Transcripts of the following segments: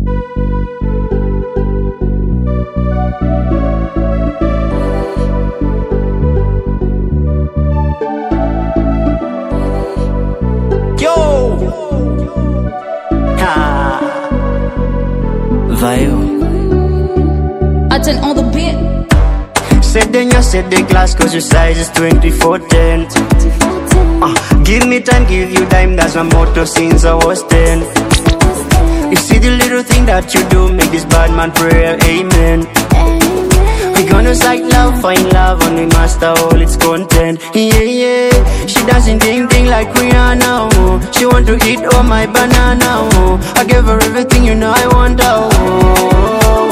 Attend on the beat. Set then you set the class cause your size is 2410. Give me time, give you dime, that's my motto since I was 10. You see the little thing that you do, make this bad man pray, amen. We gonna sight love, find love, and we master all its content. Yeah, yeah. She dancing ding ding like Rihanna, oh. She want to eat all my banana, oh. I give her everything, you know I want her, oh.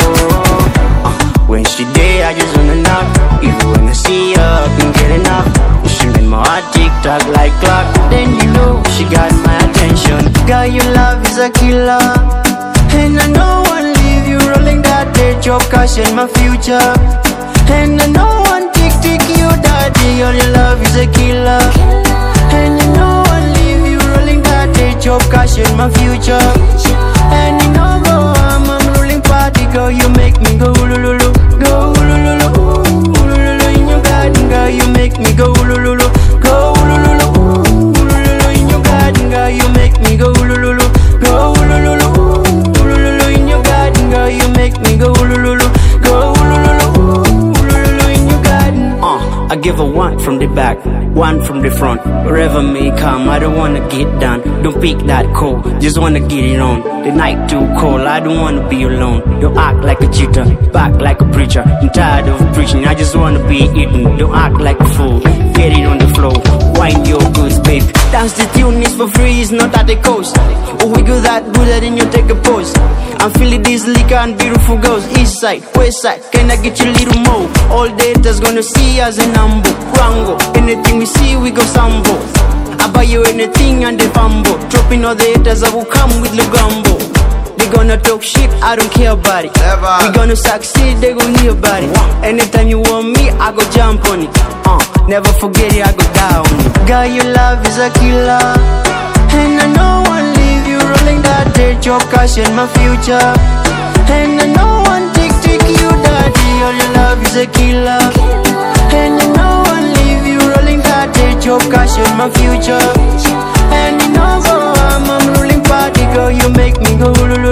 When she day, I just wanna knock. Even when I see her, I can get enough. She made my heart tick-tock like clock. Then you know she got my attention. Girl, your love is a killer, and I know I'll leave you rolling that day job, cash in my future. And I know one tick you daddy. Girl, your love is a killer, and you know I'll leave you rolling that day job, cash in my future. And you know I'm rolling party, girl, you make me go lulu, go lulu, lulu in your garden, girl, you make me go lulu, go lulu, lulu in your garden, girl, you make me go lulu, go lulu, lulu in your garden, girl, you make me go lulu, go lulu in your garden. I give her one from the back, one from the front. Wherever may come, I don't wanna get down. Don't pick that call, just wanna get it on. The night too cold, I don't wanna be alone. Don't act like a cheater, back like a preacher. I'm tired of preaching, I just wanna be eaten. Don't act like a fool, get it on the floor. Wind your goods, babe. Dance the tune is for free, it's not at the coast. Oh, we go that good, then you take a pose. I'm feeling this liquor and beautiful girls. East side, west side, can I get you a little more? All the haters gonna see us in Nambo, Rango. Anything we see, we go sambo. I buy you anything and the bambo. Dropping all the haters, I will come with Lugambo. They gonna talk shit, I don't care about it. We gonna succeed, they gon' hear about it. Anytime you want me, I go jump on it. Never forget it, I go down on it. Girl, your love is a killer, and I know I'll leave you rolling that day job, cash in my future. And I know one tick you daddy. All your love is a killer, and I know I'll leave you rolling that day job, cash in my future. And you know I'm rolling party, girl, you make me go